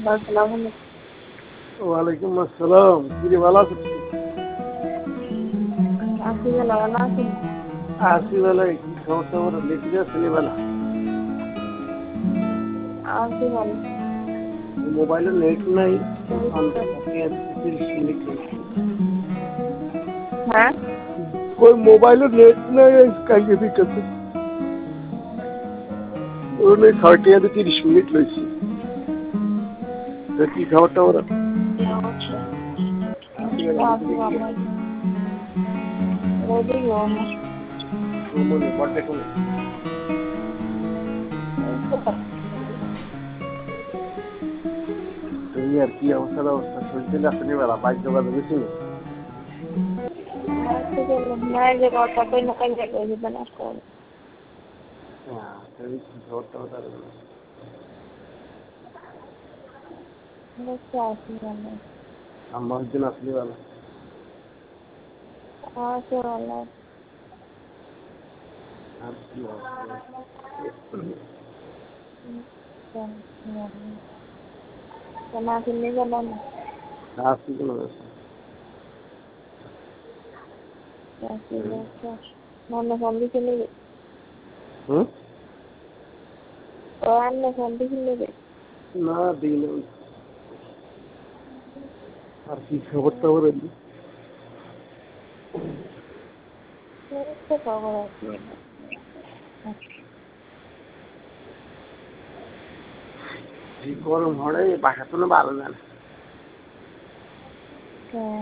আসসালামু আলাইকুম। ওয়ালাইকুম আসসালাম। কিরে ভালো আছো? আছি ভালো, ভালো আছেন? আছি বেলায় কি খবর টবর লিখে আসছিলি বেলা? আছি ভালো। মোবাইলে নেট নাই। হ্যাঁ? 30 মিনিট ওই মোবাইলে নেট নাই কাইকে দিতেছে ওই 30 মিনিট লইছি। কি খবর টবর? আছি ভালো। রেডি হবো। মনে বার্থডে কোনে? এই আর কি অবস্থা শরীর আসেনি বেলা বাইক যোগাযোগ হয়েছি না। নাই যে কথা কই না কাই যাবে জীবন আসতে হবে। কি খবর টবর? আছি ভালো। আম্মা হচ্ছেন আসলি বেলা? আছি ভালো। আর কি কেনা কিনে গেলেন? আসি কোনো ব্যাপার মনে ফোন দিছিলে? হুম ও আন্নে ফোন দিছিলে? না দিন আর কি খবর টবর? খবর আছে। এই গরম হলে বাসা তো ভালো না। হ্যাঁ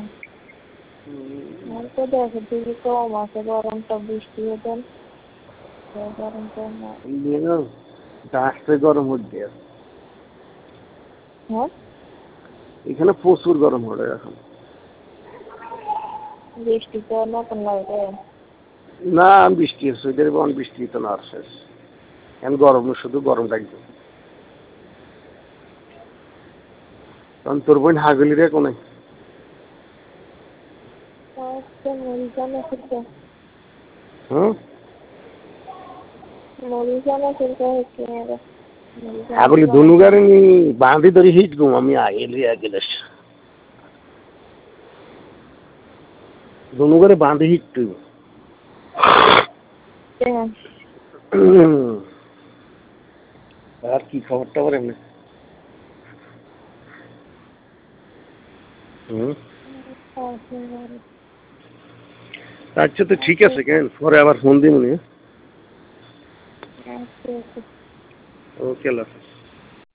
তো দেখো দিদি কম আছে, গরমটা বৃষ্টি হতেন গরমটা না। গাছটা গরম হচ্ছে। হ্যাঁ এখানে প্রচুর গরম হলে এখন। বৃষ্টি তো নতুন লাগবে। না বৃষ্টি হচ্ছে বৃষ্টি তো না শেষ এখন গরম শুধু গরম লাগবে। কারণ তোর বোন হাগলি রে কোনে? মরিজানা করতে হুম মরিজানা করতে হচ্ছে। হাগলি ধনুগারে নি বাঁধি ধরে হিট গুম আমি আগেলি আগেলে ধনুগারে বাঁধি হিট তুই। আর কি খবর টবর এমনি? আচ্ছা তো ঠিক আছে কেন পরে আবার ফোন দিন। ওকে আল্লাহ হাফেজ।